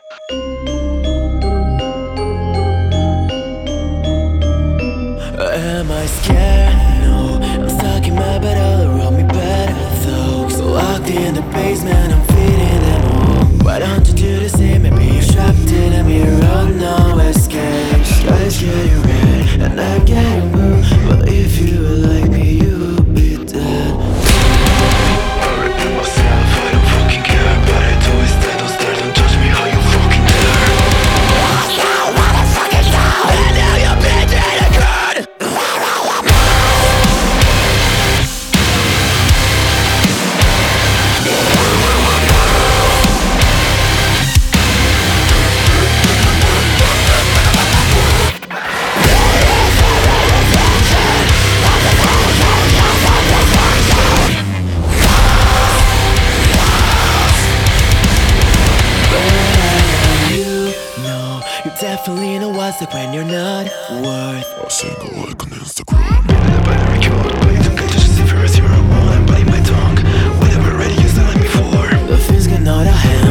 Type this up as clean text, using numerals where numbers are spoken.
Am I scared? No, I'm stuck in my bed, all around me better though. So locked in the basement, I'm feeding them all. Why don't you do the same? Maybe you're trapped in a mirror, no escape. Skies getting red and I'm getting blue, but if you were like me, you would be dead. I repeat myself, I don't fucking care, but I do instead. Don't stare, don't judge me, how you fucking dare. And now you're betrayed again. Definitely know what's like when you're not worth a single like on Instagram. The binary code, but you don't get to just if you're a 0 or 1. I'm biting my tongue. Whenever ready, you sound like before. The things get out of hand.